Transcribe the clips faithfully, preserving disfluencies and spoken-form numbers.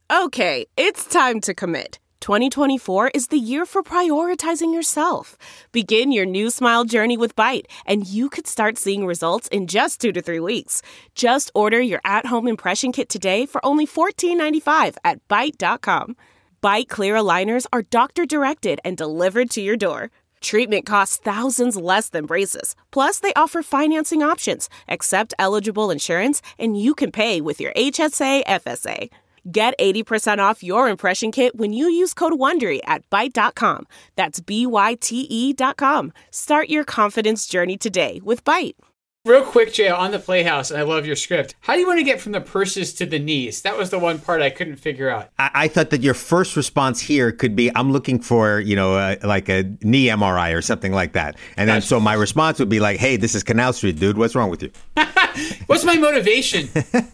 Okay, it's time to commit. twenty twenty-four is the year for prioritizing yourself. Begin your new smile journey with Byte, and you could start seeing results in just two to three weeks. Just order your at-home impression kit today for only fourteen ninety-five at byte dot com. Byte clear aligners are doctor-directed and delivered to your door. Treatment costs thousands less than braces. Plus, they offer financing options, accept eligible insurance, and you can pay with your H S A F S A. Get eighty percent off your impression kit when you use code WONDERY at byte dot com. That's B Y T E dot com. Start your confidence journey today with Byte. Real quick, Jay, on the Playhouse, and I love your script. How do you want to get from the purses to the knees? That was the one part I couldn't figure out. I, I thought that your first response here could be, I'm looking for, you know, uh, like a knee M R I or something like that. And then That's so my response would be like, hey, this is Canal Street, dude. What's wrong with you? What's my motivation?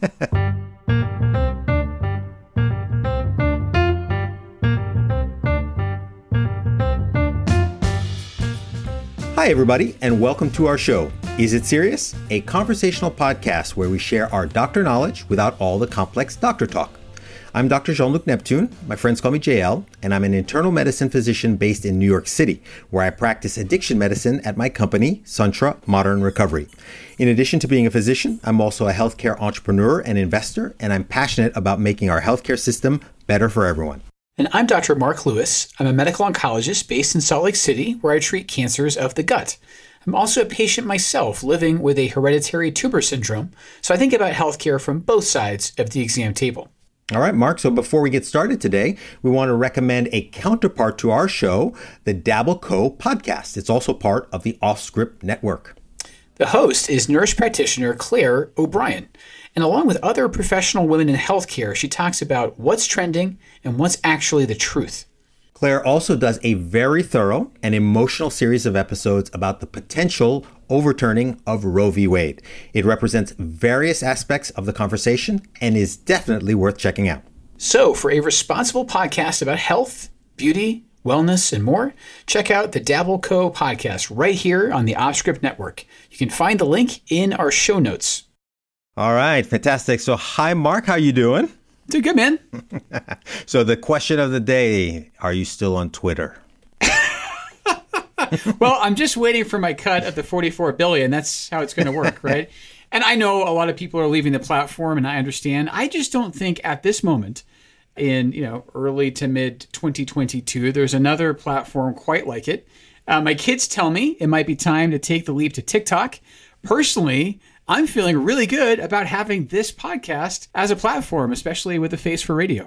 Hi, everybody, and welcome to our show, Is It Serious? A conversational podcast where we share our doctor knowledge without all the complex doctor talk. I'm Doctor Jean-Luc Neptune. My friends call me J L, and I'm an internal medicine physician based in New York City, where I practice addiction medicine at my company, Suntra Modern Recovery. In addition to being a physician, I'm also a healthcare entrepreneur and investor, and I'm passionate about making our healthcare system better for everyone. And I'm Doctor Mark Lewis. I'm a medical oncologist based in Salt Lake City, where I treat cancers of the gut. I'm also a patient myself living with a hereditary tumor syndrome, so I think about healthcare from both sides of the exam table. All right, Mark. So before we get started today, we want to recommend a counterpart to our show, the Dabble Co. podcast. It's also part of the Offscript Network. The host is nurse practitioner Claire O'Brien. And along with other professional women in healthcare, she talks about what's trending and what's actually the truth. Claire also does a very thorough and emotional series of episodes about the potential overturning of Roe v. Wade. It represents various aspects of the conversation and is definitely worth checking out. So for a responsible podcast about health, beauty, wellness, and more, check out the Dabble Co. podcast right here on the Offscript Network. You can find the link in our show notes. All right, fantastic. So hi, Mark. How you doing? Doing good, man. So the question of the day, are you still on Twitter? Well, I'm just waiting for my cut of the forty-four billion. That's how it's going to work, right? And I know a lot of people are leaving the platform, and I understand. I just don't think at this moment in, you know, early to mid twenty twenty-two, there's another platform quite like it. Uh, my kids tell me it might be time to take the leap to TikTok. Personally, I'm feeling really good about having this podcast as a platform, especially with a face for radio.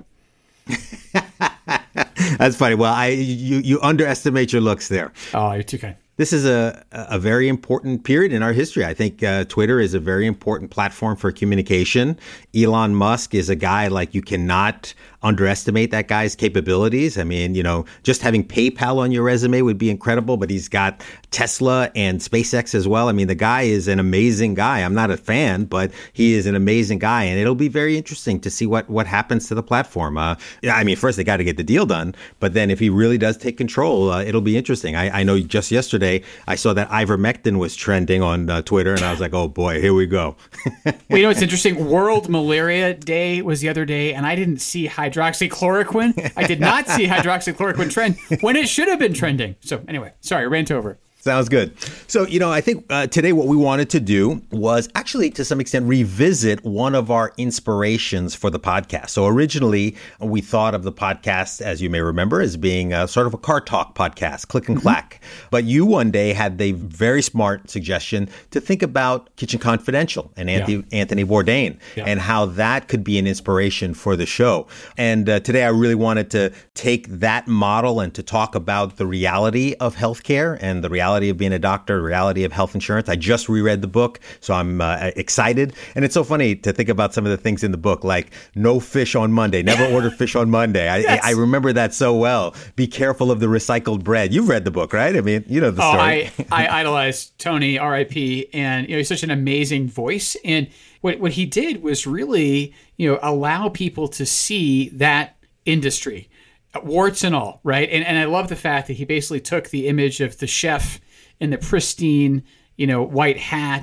That's funny. Well, I you, you underestimate your looks there. Oh, you're too kind. This is a, a very important period in our history. I think uh, Twitter is a very important platform for communication. Elon Musk is a guy like you cannot underestimate that guy's capabilities. I mean, you know, just having PayPal on your resume would be incredible, but he's got Tesla and SpaceX as well. I mean, the guy is an amazing guy. I'm not a fan, but he is an amazing guy. And it'll be very interesting to see what, what happens to the platform. Uh, I mean, first they got to get the deal done, but then if he really does take control, uh, it'll be interesting. I, I know just yesterday I saw that ivermectin was trending on uh, Twitter, and I was like, oh boy, here we go. Well, you know, it's interesting. World Malaria Day was the other day, and I didn't see hydroxychloroquine. I did not see hydroxychloroquine trend when it should have been trending. So anyway, sorry, rant over. Sounds good. So, you know, I think uh, today what we wanted to do was actually, to some extent, revisit one of our inspirations for the podcast. So originally, we thought of the podcast, as you may remember, as being a, sort of a car talk podcast, click and mm-hmm. clack. But you one day had the very smart suggestion to think about Kitchen Confidential and Anthony, yeah. Anthony Bourdain yeah. and how that could be an inspiration for the show. And uh, today I really wanted to take that model and to talk about the reality of healthcare and the reality of being a doctor, reality of health insurance. I just reread the book, so I'm uh, excited. And it's so funny to think about some of the things in the book, like no fish on Monday, never order fish on Monday. I, yes. I, I remember that so well. Be careful of the recycled bread. You've read the book, right? I mean, you know the oh, story. I, I idolize Tony, R I P, and you know he's such an amazing voice. And what what he did was really, you know, allow people to see that industry, warts and all, right? And and I love the fact that he basically took the image of the chef in the pristine, you know, white hat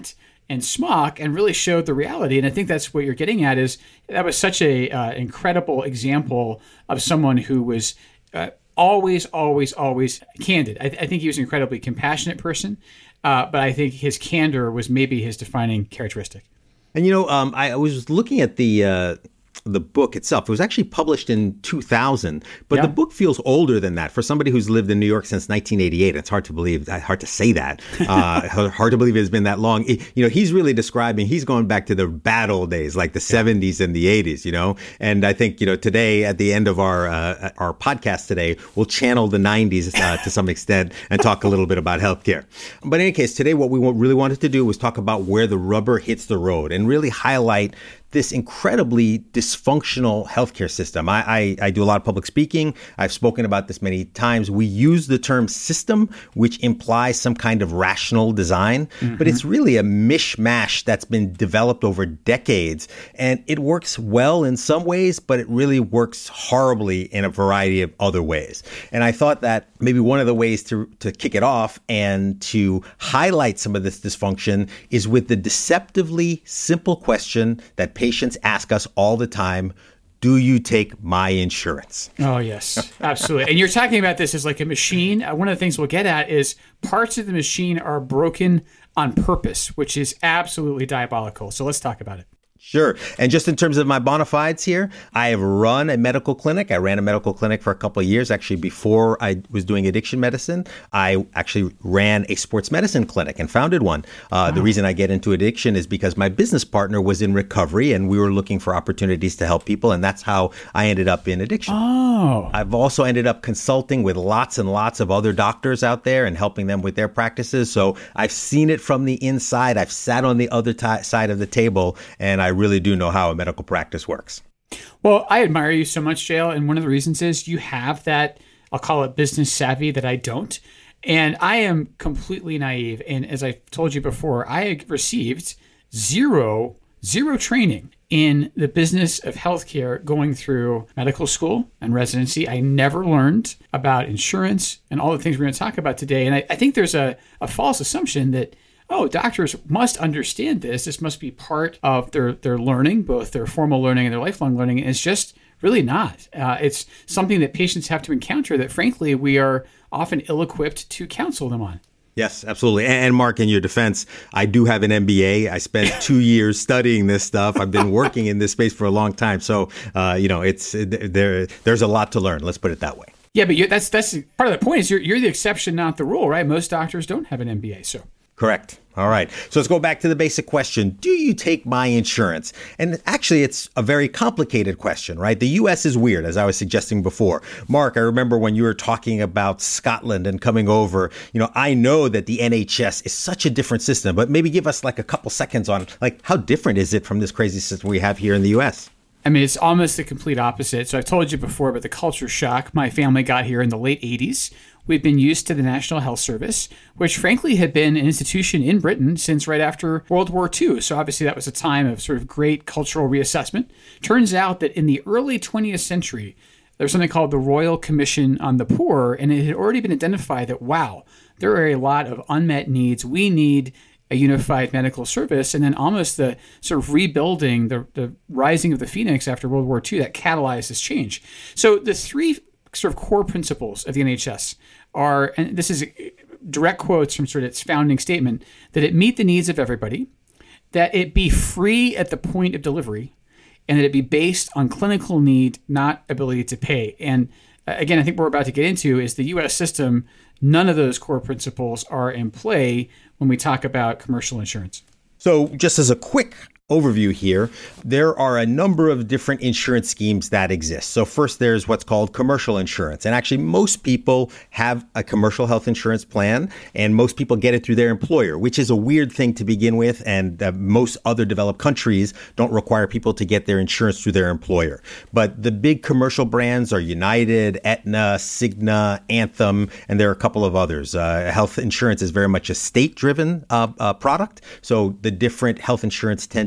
and smock and really showed the reality. And I think that's what you're getting at is that was such a uh, incredible example of someone who was uh, always, always, always candid. I, th- I think he was an incredibly compassionate person, uh, but I think his candor was maybe his defining characteristic. And, you know, um, I was looking at the uh, the book itself. It was actually published in two thousand, but yeah. the book feels older than that. For somebody who's lived in New York since nineteen eighty-eight, it's hard to believe, hard to say that, uh, hard to believe it's been that long. It, you know, he's really describing, he's going back to the bad old days, like the yeah. seventies and the eighties, you know. And I think, you know, today, at the end of our uh, our podcast today, we'll channel the nineties uh, to some extent and talk a little bit about healthcare. But in any case, today what we really wanted to do was talk about where the rubber hits the road and really highlight this incredibly dysfunctional healthcare system. I, I, I do a lot of public speaking. I've spoken about this many times. We use the term system, which implies some kind of rational design, mm-hmm. but it's really a mishmash that's been developed over decades. And it works well in some ways, but it really works horribly in a variety of other ways. And I thought that maybe one of the ways to, to kick it off and to highlight some of this dysfunction is with the deceptively simple question that patients ask us all the time: do you take my insurance? Oh, yes, absolutely. And you're talking about this as like a machine. Uh, one of the things we'll get at is parts of the machine are broken on purpose, which is absolutely diabolical. So let's talk about it. Sure. And just in terms of my bona fides here, I have run a medical clinic. I ran a medical clinic for a couple of years. Actually, before I was doing addiction medicine, I actually ran a sports medicine clinic and founded one. Uh, wow. The reason I get into addiction is because my business partner was in recovery and we were looking for opportunities to help people. And that's how I ended up in addiction. Oh. I've also ended up consulting with lots and lots of other doctors out there and helping them with their practices. So I've seen it from the inside. I've sat on the other t- side of the table, and I really do know how a medical practice works. Well, I admire you so much, J L, and one of the reasons is you have that, I'll call it business savvy, that I don't. And I am completely naive. And as I told you before, I received zero, zero training in the business of healthcare going through medical school and residency. I never learned about insurance and all the things we're going to talk about today. And I, I think there's a, a false assumption that oh, doctors must understand this. This must be part of their, their learning, both their formal learning and their lifelong learning. And it's just really not. Uh, it's something that patients have to encounter that, frankly, we are often ill-equipped to counsel them on. Yes, absolutely. And Mark, in your defense, I do have an M B A. I spent two years studying this stuff. I've been working in this space for a long time. So, uh, you know, it's there. There's a lot to learn. Let's put it that way. Yeah, but you're, that's that's part of the point is you're, you're the exception, not the rule, right? Most doctors don't have an M B A, so. Correct. All right. So let's go back to the basic question. Do you take my insurance? And actually, it's a very complicated question, right? The U S is weird, as I was suggesting before. Mark, I remember when you were talking about Scotland and coming over, you know, I know that the N H S is such a different system, but maybe give us like a couple seconds on like how different is it from this crazy system we have here in the U S? I mean, it's almost the complete opposite. So I've told you before about the culture shock. My family got here in the late eighties. We've been used to the National Health Service, which frankly had been an institution in Britain since right after World War Two. So obviously that was a time of sort of great cultural reassessment. Turns out that in the early twentieth century, there was something called the Royal Commission on the Poor, and it had already been identified that, wow, there are a lot of unmet needs. We need a unified medical service. And then almost the sort of rebuilding, the, the rising of the phoenix after World War Two that catalyzed this change. So the three sort of core principles of the N H S are, and this is direct quotes from sort of its founding statement, that it meet the needs of everybody, that it be free at the point of delivery, and that it be based on clinical need, not ability to pay. And again, I think what we're about to get into is the U S system. None of those core principles are in play when we talk about commercial insurance. So just as a quick overview here, there are a number of different insurance schemes that exist. So first, there's what's called commercial insurance. And actually, most people have a commercial health insurance plan, and most people get it through their employer, which is a weird thing to begin with. And uh, most other developed countries don't require people to get their insurance through their employer. But the big commercial brands are United, Aetna, Cigna, Anthem, and there are a couple of others. Uh, health insurance is very much a state-driven uh, uh, product. So the different health insurance tend to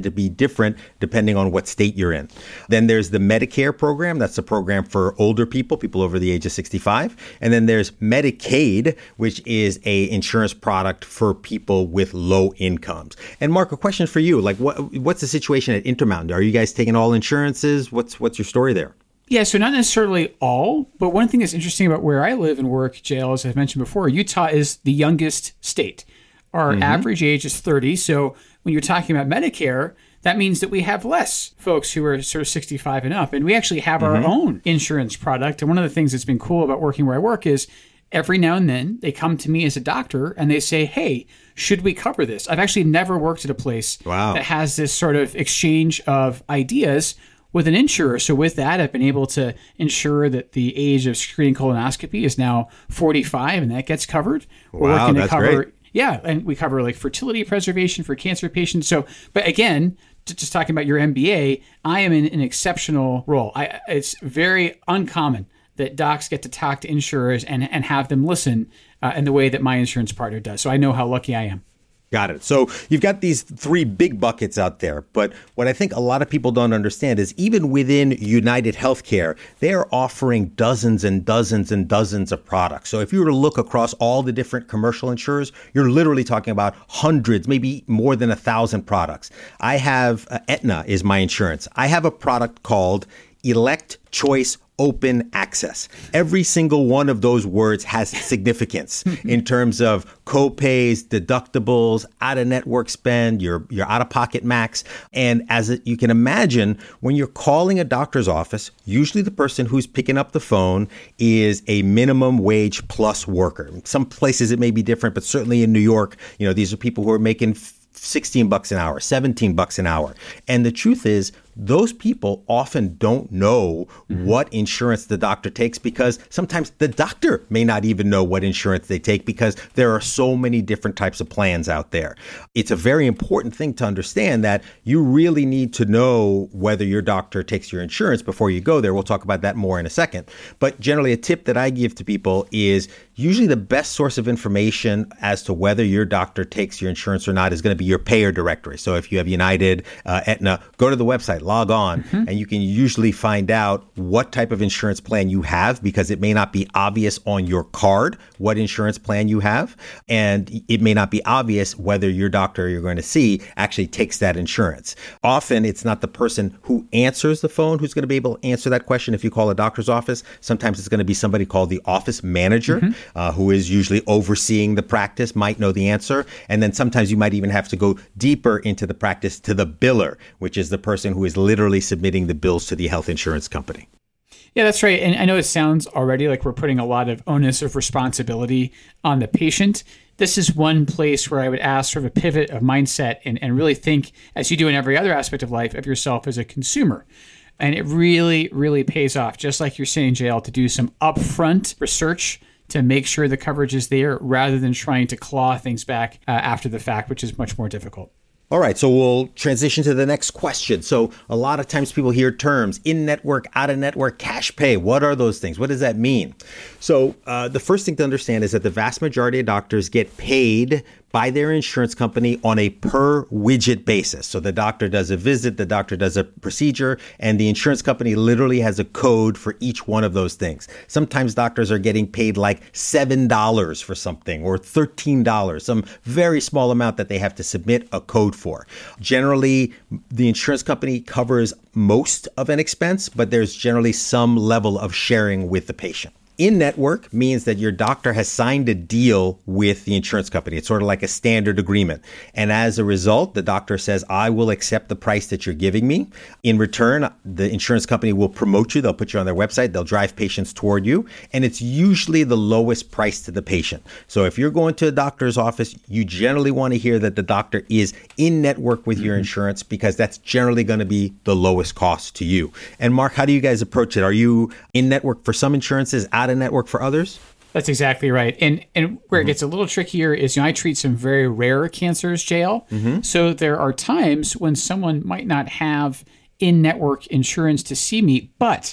to be different depending on what state you're in. Then there's the Medicare program. That's a program for older people, people over the age of sixty-five. And then there's Medicaid, which is a insurance product for people with low incomes. And Mark, a question for you. Like, what what's the situation at Intermountain? Are you guys taking all insurances? What's what's your story there? Yeah, so not necessarily all, but one thing that's interesting about where I live and work, J L, as I've mentioned before, Utah is the youngest state. Our mm-hmm. average age is thirty. So when you're talking about Medicare, that means that we have less folks who are sort of sixty-five and up. And we actually have mm-hmm. our own insurance product. And one of the things that's been cool about working where I work is every now and then they come to me as a doctor and they say, hey, should we cover this? I've actually never worked at a place wow. that has this sort of exchange of ideas with an insurer. So with that, I've been able to ensure that the age of screening colonoscopy is now forty-five, and that gets covered. We're wow, working to that's cover, great. Yeah, and we cover like fertility preservation for cancer patients. So, but again, just talking about your M B A, I am in an exceptional role. I, it's very uncommon that docs get to talk to insurers and, and have them listen uh, in the way that my insurance partner does. So I know how lucky I am. Got it. So you've got these three big buckets out there. But what I think a lot of people don't understand is even within United Healthcare, they are offering dozens and dozens and dozens of products. So if you were to look across all the different commercial insurers, you're literally talking about hundreds, maybe more than a thousand products. I have uh, Aetna is my insurance. I have a product called Elect Choice Open Access. Every single one of those words has significance in terms of co-pays, deductibles, out-of-network spend, your, your out-of-pocket max. And as it, you can imagine, when you're calling a doctor's office, usually the person who's picking up the phone is a minimum wage plus worker. Some places it may be different, but certainly in New York, you know, these are people who are making sixteen bucks an hour, seventeen bucks an hour. And the truth is, those people often don't know mm-hmm. what insurance the doctor takes, because sometimes the doctor may not even know what insurance they take because there are so many different types of plans out there. It's a very important thing to understand that you really need to know whether your doctor takes your insurance before you go there. We'll talk about that more in a second. But generally, a tip that I give to people is usually the best source of information as to whether your doctor takes your insurance or not is going to be your payer directory. So if you have United, uh, Aetna, go to the website, log on, mm-hmm. and you can usually find out what type of insurance plan you have, because it may not be obvious on your card what insurance plan you have. And it may not be obvious whether your doctor you're going to see actually takes that insurance. Often it's not the person who answers the phone who's going to be able to answer that question if you call a doctor's office. Sometimes it's going to be somebody called the office manager, mm-hmm. uh, who is usually overseeing the practice, might know the answer. And then sometimes you might even have to go deeper into the practice to the biller, which is the person who is literally submitting the bills to the health insurance company. Yeah, that's right. And I know it sounds already like we're putting a lot of onus of responsibility on the patient. This is one place where I would ask for a pivot of mindset and, and really think, as you do in every other aspect of life, of yourself as a consumer. And it really, really pays off, just like you're saying, J L, to do some upfront research to make sure the coverage is there rather than trying to claw things back uh, after the fact, which is much more difficult. All right, so we'll transition to the next question. So a lot of times people hear terms in-network, out-of-network, cash pay. What are those things? What does that mean? So uh, the first thing to understand is that the vast majority of doctors get paid by their insurance company on a per widget basis. So the doctor does a visit, the doctor does a procedure, and the insurance company literally has a code for each one of those things. Sometimes doctors are getting paid like seven dollars for something or thirteen dollars, some very small amount that they have to submit a code for. Generally, the insurance company covers most of an expense, but there's generally some level of sharing with the patient. In-network means that your doctor has signed a deal with the insurance company. It's sort of like a standard agreement. And as a result, the doctor says, I will accept the price that you're giving me. In return, the insurance company will promote you. They'll put you on their website. They'll drive patients toward you. And it's usually the lowest price to the patient. So if you're going to a doctor's office, you generally want to hear that the doctor is in-network with your insurance, because that's generally going to be the lowest cost to you. And Mark, how do you guys approach it? Are you in-network for some insurances, out of network for others? That's exactly right. And and where mm-hmm. it gets a little trickier is, you know, I treat some very rare cancers, J L. Mm-hmm. So there are times when someone might not have in-network insurance to see me, but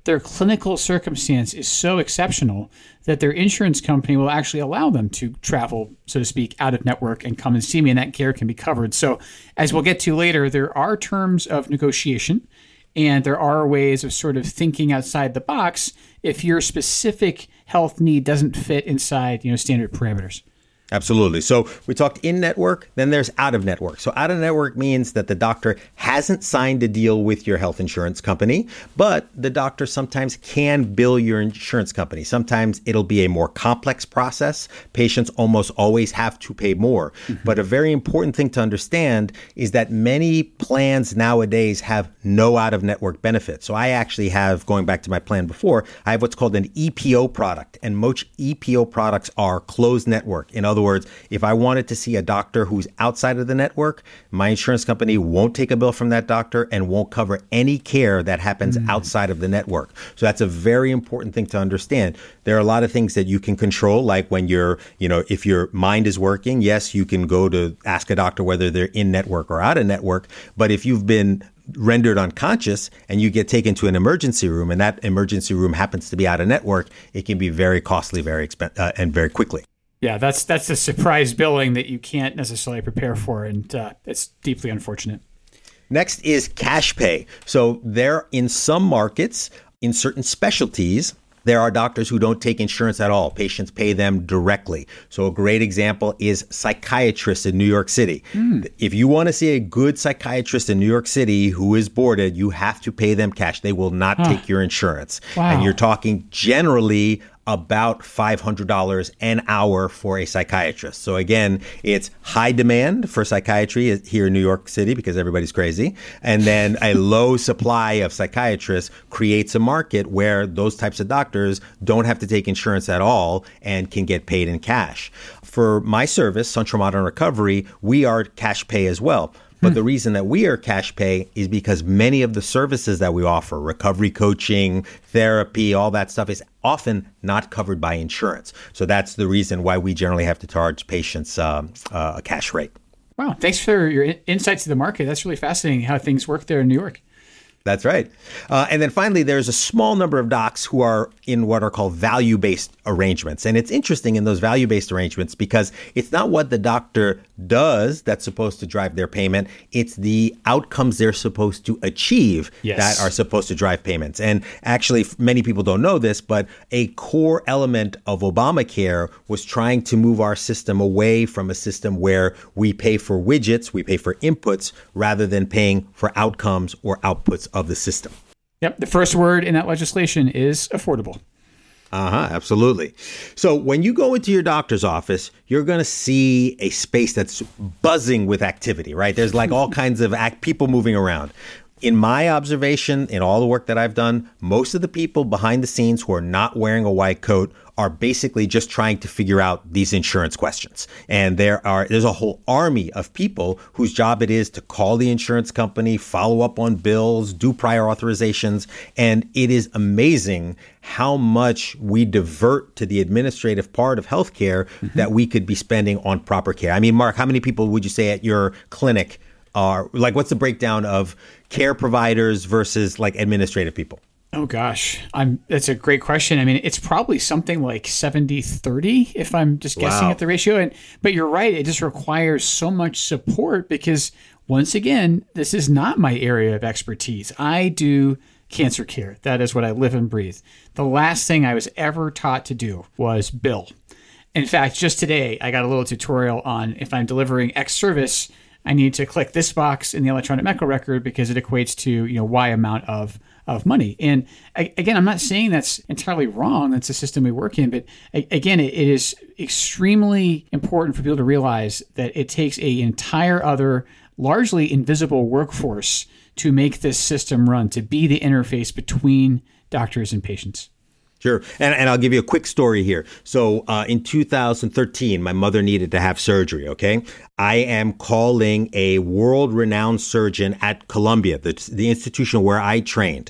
their clinical circumstance is so exceptional that their insurance company will actually allow them to travel, so to speak, out of network and come and see me, and that care can be covered. So as we'll get to later, there are terms of negotiation, and there are ways of sort of thinking outside the box if your specific health need doesn't fit inside, you know, standard parameters. Absolutely. So we talked in-network, then there's out-of-network. So out-of-network means that the doctor hasn't signed a deal with your health insurance company, but the doctor sometimes can bill your insurance company. Sometimes it'll be a more complex process. Patients almost always have to pay more. Mm-hmm. But a very important thing to understand is that many plans nowadays have no out-of-network benefits. So I actually have, going back to my plan before, I have what's called an E P O product, and most E P O products are closed network. In other words, if I wanted to see a doctor who's outside of the network, my insurance company won't take a bill from that doctor and won't cover any care that happens mm. outside of the network. So that's a very important thing to understand. There are a lot of things that you can control, like when you're, you know, if your mind is working, yes, you can go to ask a doctor whether they're in network or out of network. But if you've been rendered unconscious and you get taken to an emergency room and that emergency room happens to be out of network, it can be very costly, very expen- uh, and very quickly. Yeah, that's that's the surprise billing that you can't necessarily prepare for, and uh, it's deeply unfortunate. Next is cash pay. So there, in some markets, in certain specialties, there are doctors who don't take insurance at all. Patients pay them directly. So a great example is psychiatrists in New York City. Mm. If you want to see a good psychiatrist in New York City who is boarded, you have to pay them cash. They will not huh. take your insurance. Wow. And you're talking generally about five hundred dollars an hour for a psychiatrist. So again, it's high demand for psychiatry here in New York City because everybody's crazy. And then a low supply of psychiatrists creates a market where those types of doctors don't have to take insurance at all and can get paid in cash. For my service, Central Modern Recovery, we are cash pay as well. But the reason that we are cash pay is because many of the services that we offer, recovery coaching, therapy, all that stuff is often not covered by insurance. So that's the reason why we generally have to charge patients um, uh, a cash rate. Wow. Thanks for your insights to the market. That's really fascinating how things work there in New York. That's right. Uh, and then finally, there's a small number of docs who are in what are called value-based arrangements. And it's interesting in those value-based arrangements because it's not what the doctor does that's supposed to drive their payment. It's the outcomes they're supposed to achieve yes. that are supposed to drive payments. And actually, many people don't know this, but a core element of Obamacare was trying to move our system away from a system where we pay for widgets, we pay for inputs, rather than paying for outcomes or outputs of the system. Yep. The first word in that legislation is affordable. Uh-huh. Absolutely. So when you go into your doctor's office, you're going to see a space that's buzzing with activity, right? There's like all kinds of act- people moving around. In my observation, in all the work that I've done, most of the people behind the scenes who are not wearing a white coat are basically just trying to figure out these insurance questions. And there are there's a whole army of people whose job it is to call the insurance company, follow up on bills, do prior authorizations. And it is amazing how much we divert to the administrative part of healthcare mm-hmm. that we could be spending on proper care. I mean, Mark, how many people would you say at your clinic are, like, what's the breakdown of care providers versus like administrative people? Oh, gosh. I'm. That's a great question. I mean, it's probably something like seventy thirty if I'm just guessing wow. at the ratio. And But you're right. It just requires so much support because, once again, this is not my area of expertise. I do cancer care. That is what I live and breathe. The last thing I was ever taught to do was bill. In fact, just today, I got a little tutorial on if I'm delivering X service, I need to click this box in the electronic medical record because it equates to, you know, Y amount of of money. And I, again, I'm not saying that's entirely wrong. That's the system we work in. But I, again, it, it is extremely important for people to realize that it takes a entire other, largely invisible workforce to make this system run, to be the interface between doctors and patients. Sure. And, and I'll give you a quick story here. So uh, in two thousand thirteen, my mother needed to have surgery, okay? I am calling a world-renowned surgeon at Columbia, the, the institution where I trained.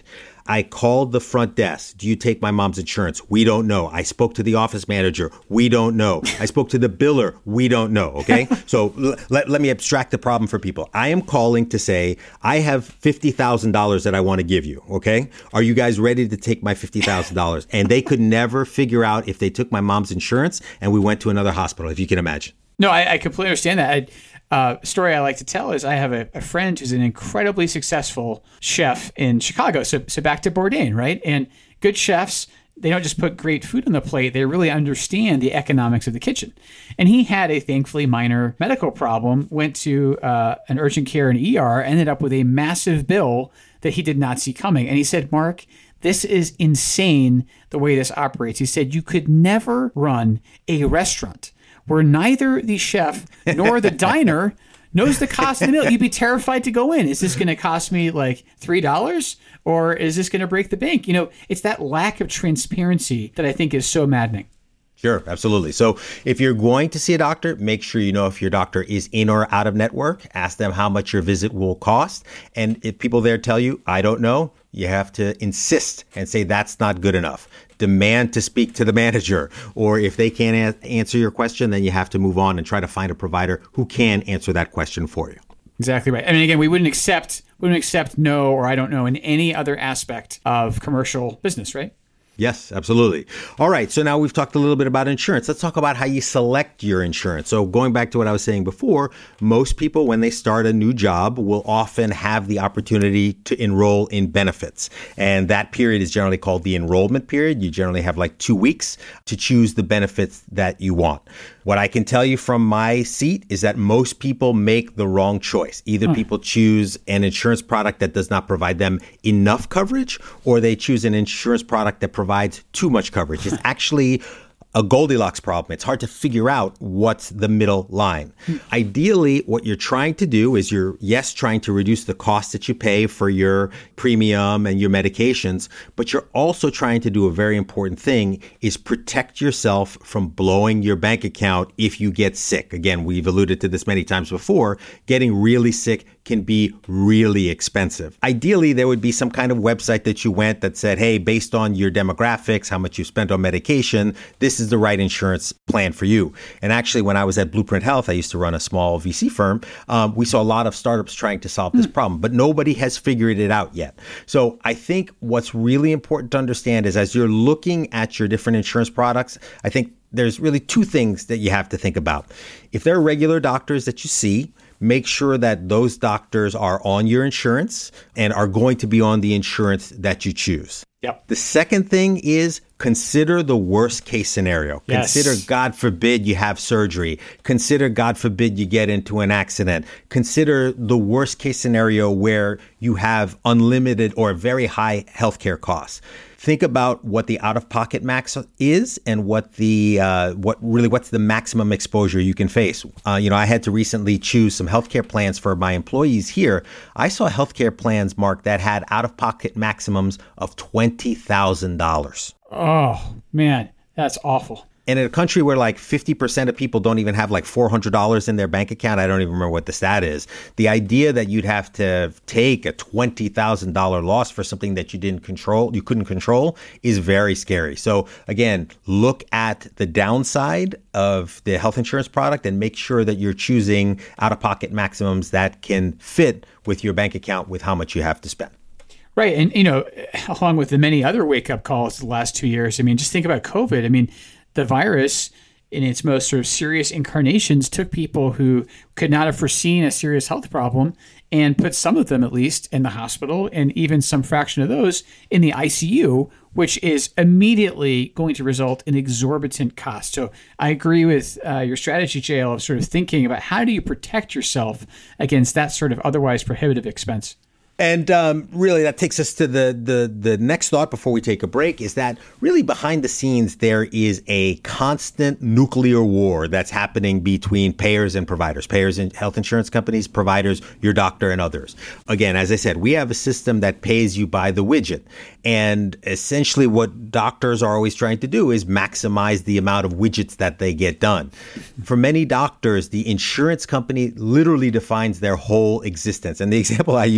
I called the front desk. Do you take my mom's insurance? We don't know. I spoke to the office manager. We don't know. I spoke to the biller. We don't know. Okay. So l- let, let me abstract the problem for people. I am calling to say, I have fifty thousand dollars that I want to give you. Okay. Are you guys ready to take my fifty thousand dollars? And they could never figure out if they took my mom's insurance and we went to another hospital, if you can imagine. No, I, I completely understand that. I, uh, story I like to tell is I have a, a friend who's an incredibly successful chef in Chicago. So, so back to Bourdain, right? And good chefs, they don't just put great food on the plate. They really understand the economics of the kitchen. And he had a thankfully minor medical problem, went to uh, an urgent care and E R, ended up with a massive bill that he did not see coming. And he said, Mark, this is insane the way this operates. He said, you could never run a restaurant where neither the chef nor the diner knows the cost of the meal. You'd be terrified to go in. Is this going to cost me like three dollars or is this going to break the bank? You know, it's that lack of transparency that I think is so maddening. Sure, absolutely. So if you're going to see a doctor, make sure you know if your doctor is in or out of network. Ask them how much your visit will cost. And if people there tell you, I don't know, you have to insist and say that's not good enough. Demand to speak to the manager. Or if they can't a- answer your question, then you have to move on and try to find a provider who can answer that question for you. Exactly right. I mean, again, we wouldn't accept, we wouldn't accept no or I don't know in any other aspect of commercial business, right? Yes, absolutely. All right. So now we've talked a little bit about insurance. Let's talk about how you select your insurance. So going back to what I was saying before, most people, when they start a new job, will often have the opportunity to enroll in benefits. And that period is generally called the enrollment period. You generally have like two weeks to choose the benefits that you want. What I can tell you from my seat is that most people make the wrong choice. Either huh. people choose an insurance product that does not provide them enough coverage, or they choose an insurance product that provides too much coverage. It's actually a Goldilocks problem. It's hard to figure out what's the middle line. Ideally, what you're trying to do is you're, yes, trying to reduce the cost that you pay for your premium and your medications, but you're also trying to do a very important thing, is protect yourself from blowing your bank account if you get sick. Again, we've alluded to this many times before. Getting really sick can be really expensive. Ideally, there would be some kind of website that you went that said, hey, based on your demographics, how much you spent on medication, this is the right insurance plan for you. And actually, when I was at Blueprint Health, I used to run a small V C firm. Um, we saw a lot of startups trying to solve this problem, but nobody has figured it out yet. So I think what's really important to understand is as you're looking at your different insurance products, I think there's really two things that you have to think about. If there are regular doctors that you see, make sure that those doctors are on your insurance and are going to be on the insurance that you choose. Yep. The second thing is consider the worst case scenario. Yes. Consider, God forbid, you have surgery. Consider, God forbid, you get into an accident. Consider the worst case scenario where you have unlimited or very high healthcare costs. Think about what the out-of-pocket max is and what the uh, what really what's the maximum exposure you can face. Uh, you know, I had to recently choose some healthcare plans for my employees here. I saw healthcare plans, Mark, that had out-of-pocket maximums of twenty thousand dollars. Oh, man, that's awful. And in a country where like fifty percent of people don't even have like four hundred dollars in their bank account, I don't even remember what the stat is. The idea that you'd have to take a twenty thousand dollars loss for something that you didn't control, you couldn't control, is very scary. So again, look at the downside of the health insurance product and make sure that you're choosing out-of-pocket maximums that can fit with your bank account with how much you have to spend. Right. And, you know, along with the many other wake-up calls the last two years, I mean, just think about COVID. I mean, the virus in its most sort of serious incarnations took people who could not have foreseen a serious health problem and put some of them at least in the hospital and even some fraction of those in the I C U, which is immediately going to result in exorbitant costs. So I agree with uh, your strategy, J L, of sort of thinking about how do you protect yourself against that sort of otherwise prohibitive expense. And um, really, that takes us to the, the the next thought before we take a break, is that really behind the scenes, there is a constant nuclear war that's happening between payers and providers, payers and health insurance companies, providers, your doctor, and others. Again, as I said, we have a system that pays you by the widget. And essentially what doctors are always trying to do is maximize the amount of widgets that they get done. For many doctors, the insurance company literally defines their whole existence. And the example I used the other day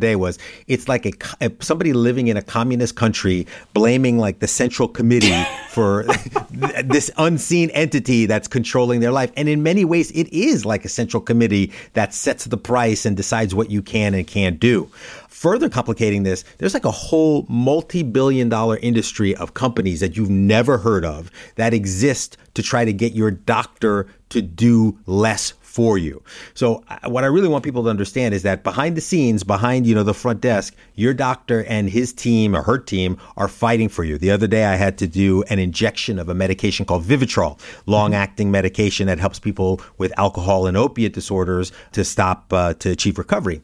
day was, it's like a, somebody living in a communist country blaming like the Central Committee for this unseen entity that's controlling their life. And in many ways, it is like a Central Committee that sets the price and decides what you can and can't do. Further complicating this, there's like a whole multi-billion dollar industry of companies that you've never heard of that exist to try to get your doctor to do less for you. So uh, what I really want people to understand is that behind the scenes, behind, you know, the front desk, your doctor and his team or her team are fighting for you. The other day, I had to do an injection of a medication called Vivitrol, long-acting medication that helps people with alcohol and opiate disorders to stop, uh, to achieve recovery.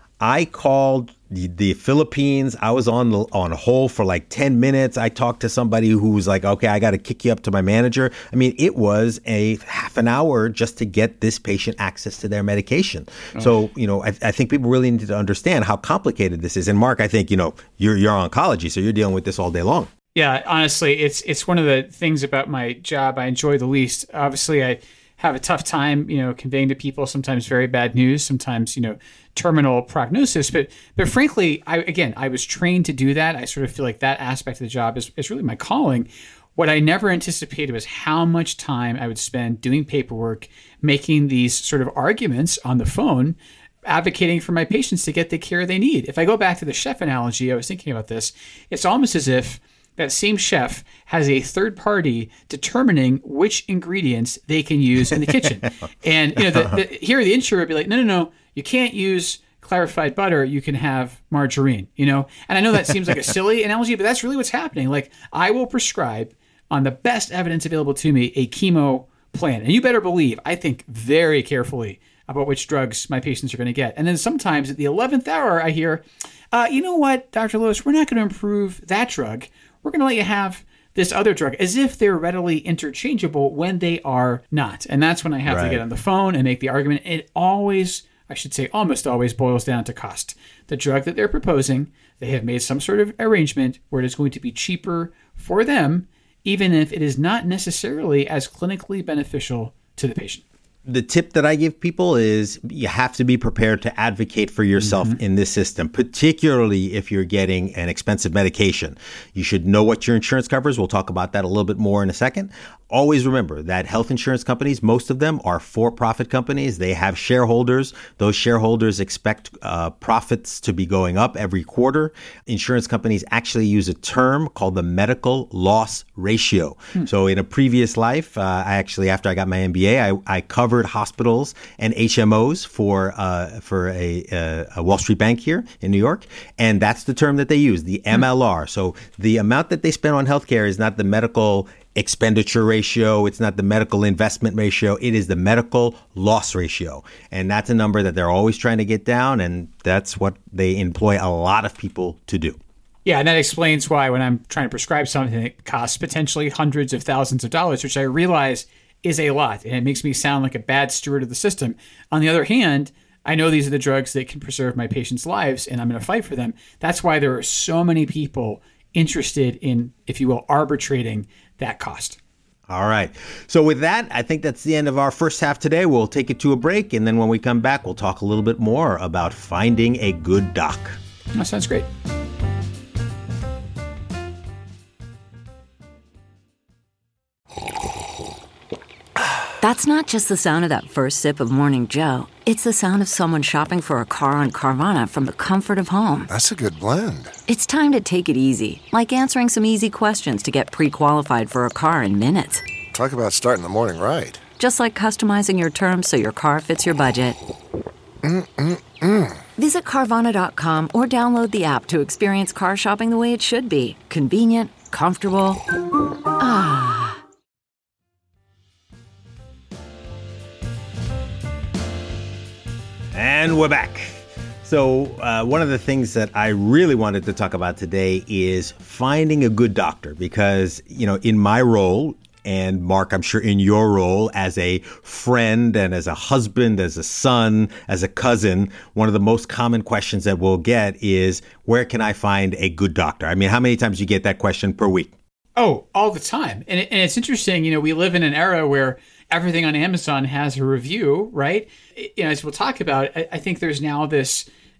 I called the, the Philippines. I was on the, on hold for like ten minutes. I talked to somebody who was like, okay, I got to kick you up to my manager. I mean, it was a half an hour just to get this patient access to their medication. Oh. So, you know, I, I think people really need to understand how complicated this is. And Mark, I think, you know, you're, you're oncology, so you're dealing with this all day long. Yeah, honestly, it's it's one of the things about my job I enjoy the least. Obviously, I have a tough time, you know, conveying to people sometimes very bad news, sometimes, you know, terminal prognosis. But but frankly, I again, I was trained to do that. I sort of feel like that aspect of the job is, is really my calling. What I never anticipated was how much time I would spend doing paperwork, making these sort of arguments on the phone, advocating for my patients to get the care they need. If I go back to the chef analogy, I was thinking about this. It's almost as if that same chef has a third party determining which ingredients they can use in the kitchen. And you know, the, the, here the insurer would be like, no, no, no, you can't use clarified butter. You can have margarine, you know? And I know that seems like a silly analogy, but that's really what's happening. Like, I will prescribe on the best evidence available to me a chemo plan. And you better believe I think very carefully about which drugs my patients are going to get. And then sometimes at the eleventh hour, I hear, uh, you know what, Doctor Lewis, we're not going to improve that drug. We're going to let you have this other drug, as if they're readily interchangeable when they are not. And that's when I have right. to get on the phone and make the argument. It always, I should say almost always, boils down to cost. The drug that they're proposing, they have made some sort of arrangement where it is going to be cheaper for them, even if it is not necessarily as clinically beneficial to the patient. The tip that I give people is you have to be prepared to advocate for yourself mm-hmm. in this system, particularly if you're getting an expensive medication. You should know what your insurance covers. We'll talk about that a little bit more in a second. Always remember that health insurance companies, most of them are for-profit companies. They have shareholders. Those shareholders expect uh, profits to be going up every quarter. Insurance companies actually use a term called the medical loss ratio. Hmm. So in a previous life, uh, I actually, after I got my M B A, I, I covered hospitals and H M Os for uh, for a, a, a Wall Street bank here in New York. And that's the term that they use, the M L R. So the amount that they spend on healthcare is not the medical expenditure ratio. It's not the medical investment ratio. It is the medical loss ratio. And that's a number that they're always trying to get down. And that's what they employ a lot of people to do. Yeah, and that explains why when I'm trying to prescribe something that costs potentially hundreds of thousands of dollars, which I realize is a lot, and it makes me sound like a bad steward of the system. On the other hand, I know these are the drugs that can preserve my patients' lives, and I'm going to fight for them. That's why there are so many people interested in, if you will, arbitrating that cost. All right. So with that, I think that's the end of our first half today. We'll take it to a break, and then when we come back, we'll talk a little bit more about finding a good doc. That sounds great. That's not just the sound of that first sip of Morning Joe. It's the sound of someone shopping for a car on Carvana from the comfort of home. That's a good blend. It's time to take it easy, like answering some easy questions to get pre-qualified for a car in minutes. Talk about starting the morning right. Just like customizing your terms so your car fits your budget. Mm-mm-mm. Visit Carvana dot com or download the app to experience car shopping the way it should be. Convenient, comfortable. Ah. And we're back. So uh, one of the things that I really wanted to talk about today is finding a good doctor, because, you know, in my role, and Mark, I'm sure in your role as a friend and as a husband, as a son, as a cousin, one of the most common questions that we'll get is, where can I find a good doctor? I mean, how many times do you get that question per week? Oh, all the time. And, it, and it's interesting, you know, we live in an era where everything on Amazon has a review, right? You know, as we'll talk about, I, I think there's now this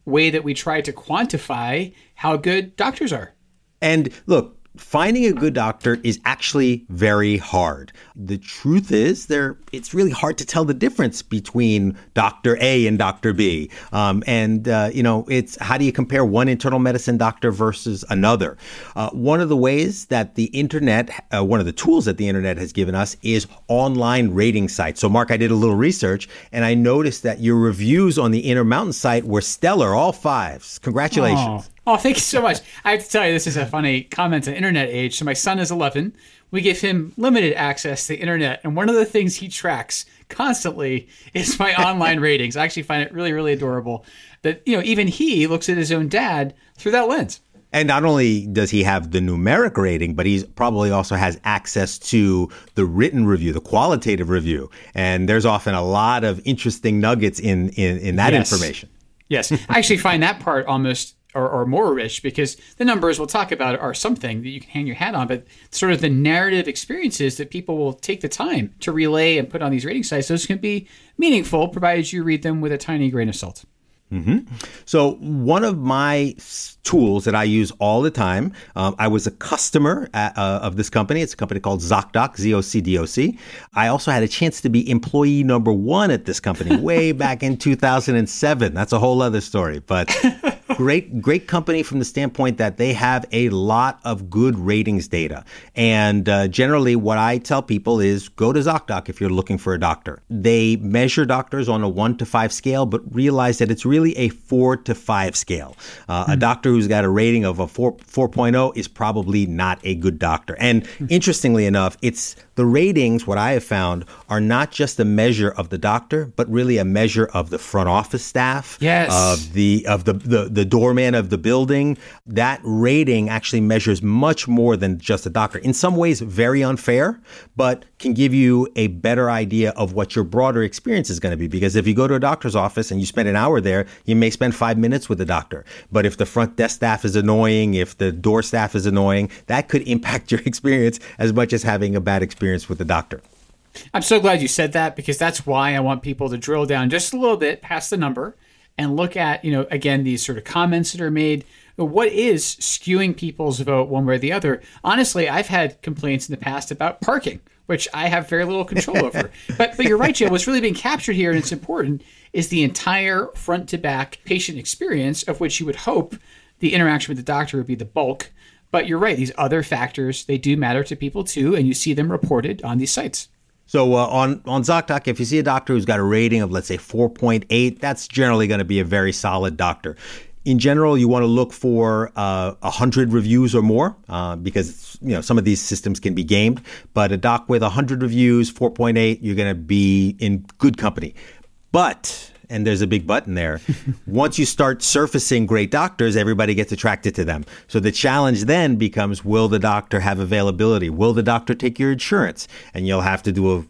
way that we try to quantify how good doctors are. And look, finding a good doctor is actually very hard. The truth is, there it's really hard to tell the difference between Doctor A and Doctor B. Um, and, uh, you know, it's how do you compare one internal medicine doctor versus another? Uh, one of the ways that the internet, uh, one of the tools that the internet has given us is online rating sites. So, Mark, I did a little research, and I noticed that your reviews on the Intermountain site were stellar, all fives. Congratulations. Oh. Oh, thank you so much. I have to tell you, this is a funny comment on internet age. So my son is eleven. We give him limited access to the internet. And one of the things he tracks constantly is my online ratings. I actually find it really, really adorable that, you know, even he looks at his own dad through that lens. And not only does he have the numeric rating, but he probably also has access to the written review, the qualitative review. And there's often a lot of interesting nuggets in, in, in that yes. information. Yes. I actually find that part almost Or, or more rich, because the numbers we'll talk about are something that you can hang your hat on, but sort of the narrative experiences that people will take the time to relay and put on these rating sites, those can be meaningful, provided you read them with a tiny grain of salt. Mm-hmm. So one of my tools that I use all the time, um, I was a customer at, uh, of this company. It's a company called ZocDoc, Z O C D O C. I also had a chance to be employee number one at this company way back in two thousand seven. That's a whole other story, but great, great company from the standpoint that they have a lot of good ratings data. And uh, generally what I tell people is go to ZocDoc if you're looking for a doctor. They measure doctors on a one to five scale, but realize that it's really a four to five scale. Uh, mm-hmm. A doctor who's got a rating of a four, 4.0 is probably not a good doctor. And mm-hmm. interestingly enough, it's the ratings, what I have found, are not just a measure of the doctor, but really a measure of the front office staff, yes. of the of the, the, the doorman of the building. That rating actually measures much more than just a doctor. In some ways, very unfair, but can give you a better idea of what your broader experience is going to be. Because if you go to a doctor's office and you spend an hour there, you may spend five minutes with the doctor. But if the front desk staff is annoying, if the door staff is annoying, that could impact your experience as much as having a bad experience with the doctor. I'm so glad you said that, because that's why I want people to drill down just a little bit past the number and look at, you know, again, these sort of comments that are made. What is skewing people's vote one way or the other? Honestly, I've had complaints in the past about parking, which I have very little control over. But but you're right, Joe. What's really being captured here, and it's important, is the entire front-to-back patient experience, of which you would hope the interaction with the doctor would be the bulk. But you're right. These other factors, they do matter to people too, and you see them reported on these sites. So uh, on, on ZocDoc, if you see a doctor who's got a rating of, let's say, four point eight, that's generally going to be a very solid doctor. In general, you want to look for uh, one hundred reviews or more uh, because, you know, some of these systems can be gamed. But a doc with one hundred reviews, four point eight, you're going to be in good company. But, and there's a big but in there, once you start surfacing great doctors, everybody gets attracted to them. So the challenge then becomes, will the doctor have availability? Will the doctor take your insurance? And you'll have to do a,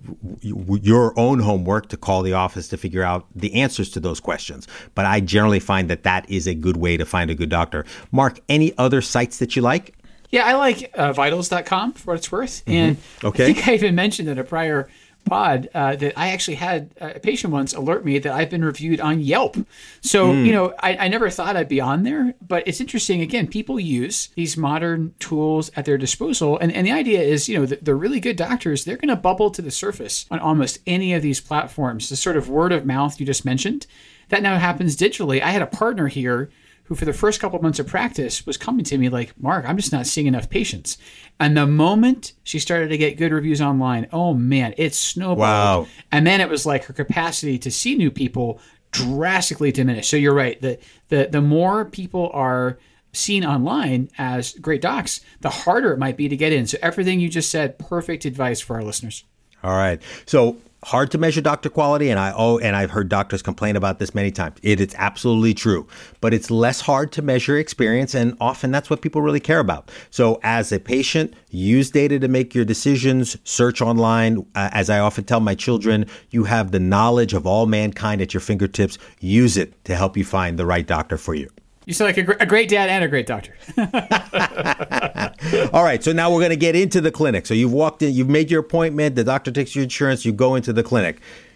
your own homework to call the office to figure out the answers to those questions. But I generally find that that is a good way to find a good doctor. Mark, any other sites that you like? Yeah, I like uh, vitals dot com for what it's worth. Mm-hmm. And okay. I think I even mentioned in a prior pod uh, that I actually had a patient once alert me that I've been reviewed on Yelp. So, mm. you know, I, I never thought I'd be on there, but it's interesting. Again, people use these modern tools at their disposal. And, and the idea is, you know, the, the really good doctors, they're going to bubble to the surface on almost any of these platforms. The sort of word of mouth you just mentioned, that now happens digitally. I had a partner here who for the first couple of months of practice was coming to me like, Mark, I'm just not seeing enough patients. And the moment she started to get good reviews online, oh man, it snowballed. Wow. And then it was like her capacity to see new people drastically diminished. So you're right. The, the, the more people are seen online as great docs, the harder it might be to get in. So everything you just said, perfect advice for our listeners. All right. So hard to measure doctor quality, and I oh, and I've heard doctors complain about this many times. It is absolutely true, but it's less hard to measure experience, and often that's what people really care about. So as a patient, use data to make your decisions, search online. Uh, as I often tell my children, you have the knowledge of all mankind at your fingertips. Use it to help you find the right doctor for you. You sound like a, gr- a great dad and a great doctor. All right. So now we're going to get into the clinic. So you've walked in, you've made your appointment. The doctor takes your insurance. You go into the clinic.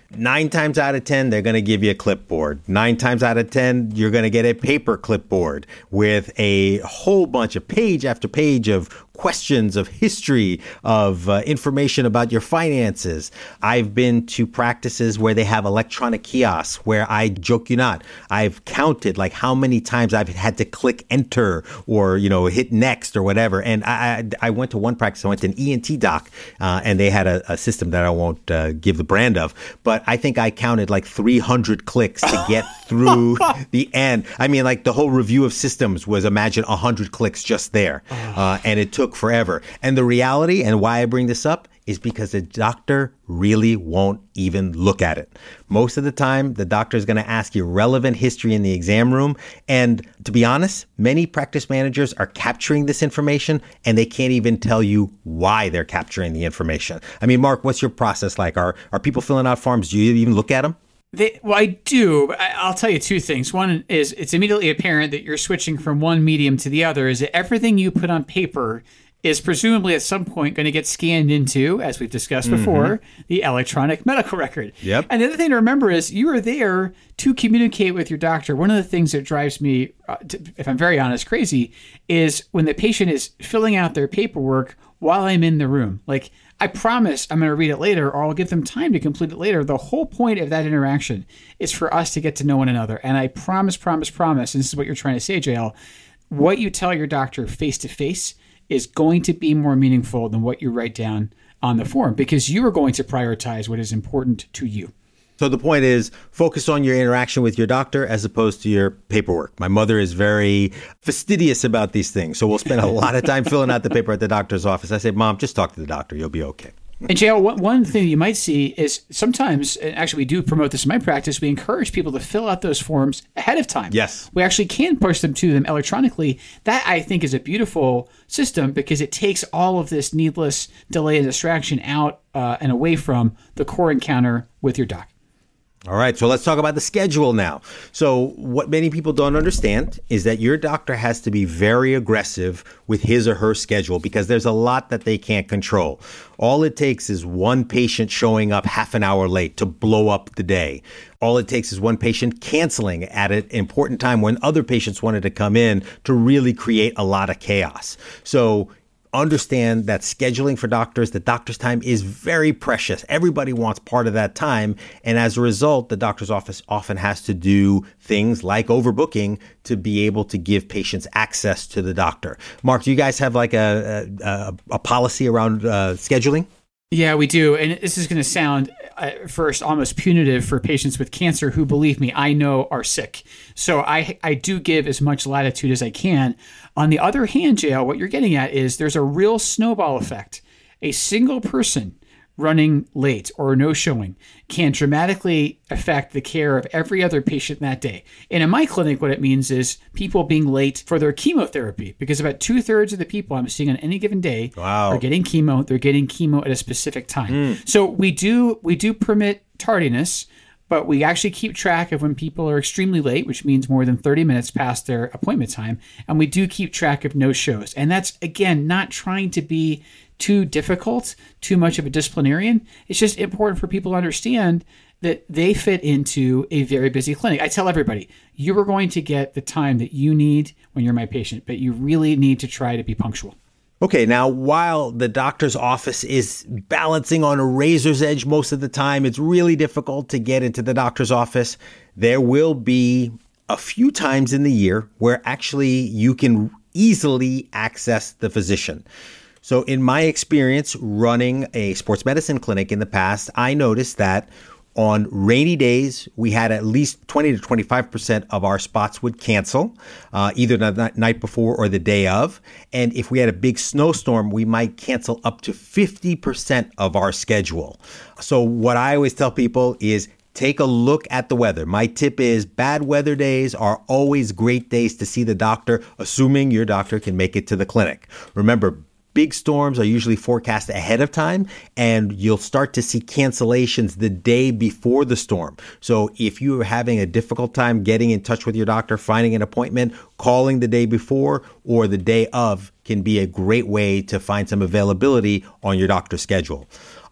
Nine times out of ten, they're going to give you a clipboard. Nine times out of ten, you're going to get a paper clipboard with a whole bunch of page after page of questions, of history, of uh, information about your finances. I've been to practices where they have electronic kiosks where I joke you not, I've counted like how many times I've had to click enter or, you know, hit next or whatever. And I, I, I went to one practice, I went to an E N T doc, uh, and they had a, a system that I won't uh, give the brand of, but I think I counted like three hundred clicks to get through the end. I mean, like the whole review of systems was, imagine one hundred clicks just there. Uh, and it took forever. And the reality, and why I bring this up, is because the doctor really won't even look at it. Most of the time, the doctor is going to ask you relevant history in the exam room. And to be honest, many practice managers are capturing this information and they can't even tell you why they're capturing the information. I mean, Mark, what's your process like? Are are people filling out forms? Do you even look at them? They, well, I do. But I'll tell you two things. One is it's immediately apparent that you're switching from one medium to the other, is that everything you put on paper is presumably at some point going to get scanned into, as we've discussed before, mm-hmm. the electronic medical record. Yep. And the other thing to remember is you are there to communicate with your doctor. One of the things that drives me, uh, to, if I'm very honest, crazy, is when the patient is filling out their paperwork while I'm in the room. Like, I promise I'm going to read it later, or I'll give them time to complete it later. The whole point of that interaction is for us to get to know one another. And I promise, promise, promise, and this is what you're trying to say, J L, what you tell your doctor face-to-face is going to be more meaningful than what you write down on the form, because you are going to prioritize what is important to you. So the point is, focus on your interaction with your doctor as opposed to your paperwork. My mother is very fastidious about these things. So we'll spend a lot of time filling out the paper at the doctor's office. I say, Mom, just talk to the doctor. You'll be okay. And J L, one thing you might see is sometimes, and actually we do promote this in my practice, we encourage people to fill out those forms ahead of time. Yes. We actually can push them to them electronically. That, I think, is a beautiful system because it takes all of this needless delay and distraction out uh, and away from the core encounter with your doc. All right, so let's talk about the schedule now. So what many people don't understand is that your doctor has to be very aggressive with his or her schedule because there's a lot that they can't control. All it takes is one patient showing up half an hour late to blow up the day. All it takes is one patient canceling at an important time when other patients wanted to come in to really create a lot of chaos. So understand that scheduling for doctors, the doctor's time is very precious. Everybody wants part of that time. And as a result, the doctor's office often has to do things like overbooking to be able to give patients access to the doctor. Mark, do you guys have like a, a, a policy around uh, scheduling? Yeah, we do. And this is going to sound, uh, first, almost punitive for patients with cancer who, believe me, I know are sick. So I, I do give as much latitude as I can. On the other hand, J L, what you're getting at is there's a real snowball effect. A single person running late or no showing can dramatically affect the care of every other patient that day. And in my clinic, what it means is people being late for their chemotherapy, because about two thirds of the people I'm seeing on any given day wow. are getting chemo. They're getting chemo at a specific time. Mm. So we do we do permit tardiness, but we actually keep track of when people are extremely late, which means more than thirty minutes past their appointment time. And we do keep track of no shows. And that's, again, not trying to be too difficult, too much of a disciplinarian. It's just important for people to understand that they fit into a very busy clinic. I tell everybody, you are going to get the time that you need when you're my patient, but you really need to try to be punctual. Okay, now while the doctor's office is balancing on a razor's edge most of the time, it's really difficult to get into the doctor's office. There will be a few times in the year where actually you can easily access the physician. So in my experience running a sports medicine clinic in the past, I noticed that on rainy days, we had at least twenty to twenty-five percent of our spots would cancel, uh, either the night before or the day of. And if we had a big snowstorm, we might cancel up to fifty percent of our schedule. So what I always tell people is take a look at the weather. My tip is bad weather days are always great days to see the doctor, assuming your doctor can make it to the clinic. Remember, big storms are usually forecast ahead of time, and you'll start to see cancellations the day before the storm. So if you are having a difficult time getting in touch with your doctor, finding an appointment, calling the day before or the day of can be a great way to find some availability on your doctor's schedule.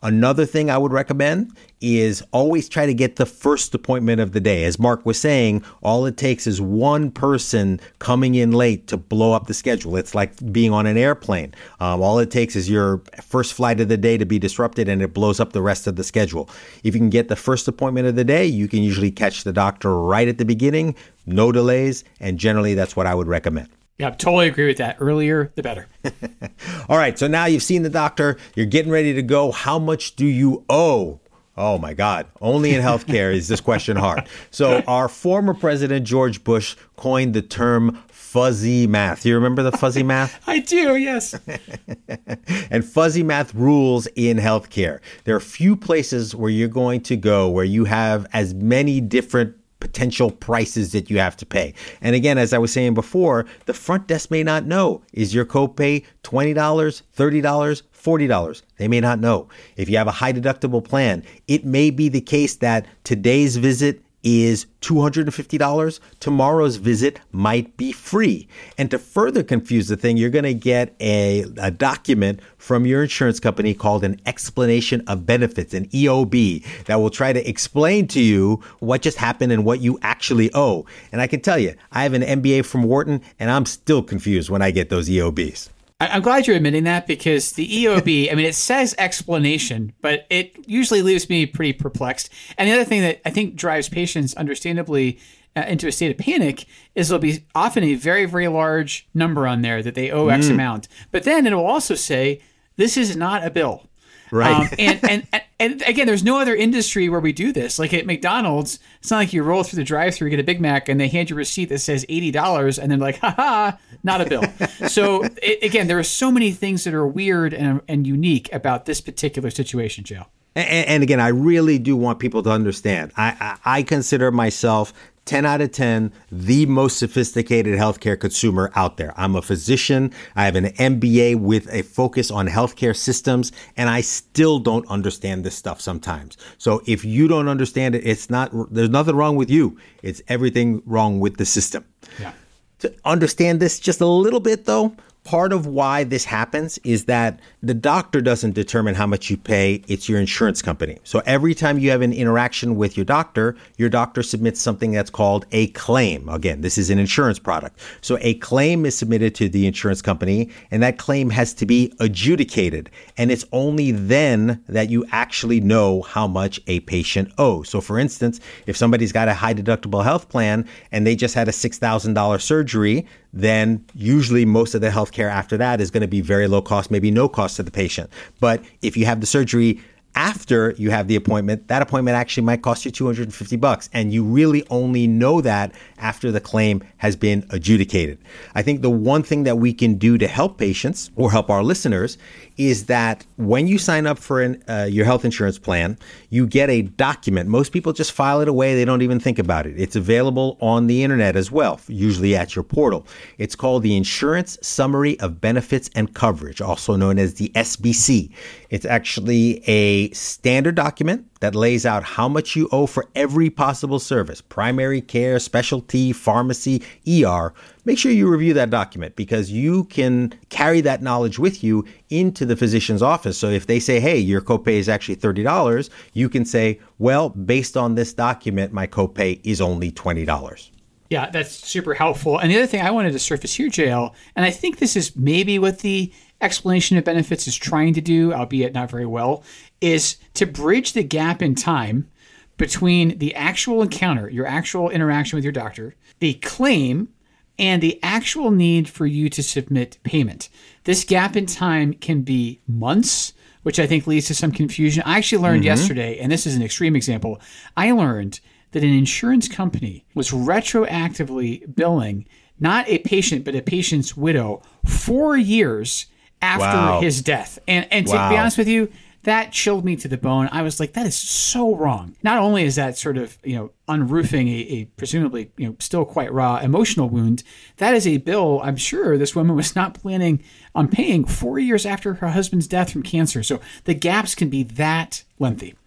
Another thing I would recommend is always try to get the first appointment of the day. As Mark was saying, all it takes is one person coming in late to blow up the schedule. It's like being on an airplane. Um, all it takes is your first flight of the day to be disrupted and it blows up the rest of the schedule. If you can get the first appointment of the day, you can usually catch the doctor right at the beginning, no delays, and generally that's what I would recommend. Yeah, totally agree with that. Earlier, the better. All right, so now you've seen the doctor, you're getting ready to go. How much do you owe? Oh my God, only in healthcare is this question hard. So our former president, George Bush, coined the term fuzzy math. You remember the fuzzy math? I do, yes. And fuzzy math rules in healthcare. There are few places where you're going to go where you have as many different potential prices that you have to pay. And again, as I was saying before, the front desk may not know. Is your copay twenty dollars, thirty dollars, forty dollars? They may not know. If you have a high deductible plan, it may be the case that today's visit is two hundred fifty dollars. Tomorrow's visit might be free. And to further confuse the thing, you're going to get a, a document from your insurance company called an explanation of benefits, an E O B, that will try to explain to you what just happened and what you actually owe. And I can tell you, I have an M B A from Wharton, and I'm still confused when I get those E O Bs. I'm glad you're admitting that, because the E O B, I mean, it says explanation, but it usually leaves me pretty perplexed. And the other thing that I think drives patients, understandably, uh, into a state of panic is there'll be often a very, very large number on there that they owe X mm. amount. But then it will also say, this is not a bill. Right. Um, and, and, and, and again, there's no other industry where we do this. Like at McDonald's, it's not like you roll through the drive-thru, get a Big Mac, and they hand you a receipt that says eighty dollars, and they're like, ha ha, not a bill. So it, again, there are so many things that are weird and, and unique about this particular situation, Joe. And, and again, I really do want people to understand. I, I, I consider myself ten out of ten, the most sophisticated healthcare consumer out there. I'm a physician. I have an M B A with a focus on healthcare systems, and I still don't understand this stuff sometimes. So if you don't understand it, it's not, there's nothing wrong with you. It's everything wrong with the system. Yeah. To understand this just a little bit, though, part of why this happens is that the doctor doesn't determine how much you pay. It's your insurance company. So every time you have an interaction with your doctor, your doctor submits something that's called a claim. Again, this is an insurance product. So a claim is submitted to the insurance company, and that claim has to be adjudicated. And it's only then that you actually know how much a patient owes. So for instance, if somebody's got a high deductible health plan and they just had a six thousand dollars surgery, then usually most of the healthcare after that is going to be very low cost, maybe no cost to the patient. But if you have the surgery after you have the appointment, that appointment actually might cost you two hundred fifty bucks. And you really only know that after the claim has been adjudicated. I think the one thing that we can do to help patients or help our listeners is that when you sign up for an, uh, your health insurance plan, you get a document. Most people just file it away. They don't even think about it. It's available on the internet as well, usually at your portal. It's called the Insurance Summary of Benefits and Coverage, also known as the S B C. It's actually a standard document that lays out how much you owe for every possible service: primary care, specialty, pharmacy, E R. Make sure you review that document, because you can carry that knowledge with you into the physician's office. So if they say, hey, your copay is actually thirty dollars, you can say, well, based on this document, my copay is only twenty dollars. Yeah, that's super helpful. And the other thing I wanted to surface here, J L, and I think this is maybe what the explanation of benefits is trying to do, albeit not very well, is to bridge the gap in time between the actual encounter, your actual interaction with your doctor, the claim, and the actual need for you to submit payment. This gap in time can be months, which I think leads to some confusion. I actually learned mm-hmm. yesterday, and this is an extreme example, I learned that an insurance company was retroactively billing not a patient, but a patient's widow four years after wow. his death. And, and to wow. be honest with you, that chilled me to the bone. I was like, that is so wrong. Not only is that sort of, you know, unroofing a, a presumably, you know, still quite raw emotional wound, that is a bill I'm sure this woman was not planning on paying four years after her husband's death from cancer. So the gaps can be that lengthy.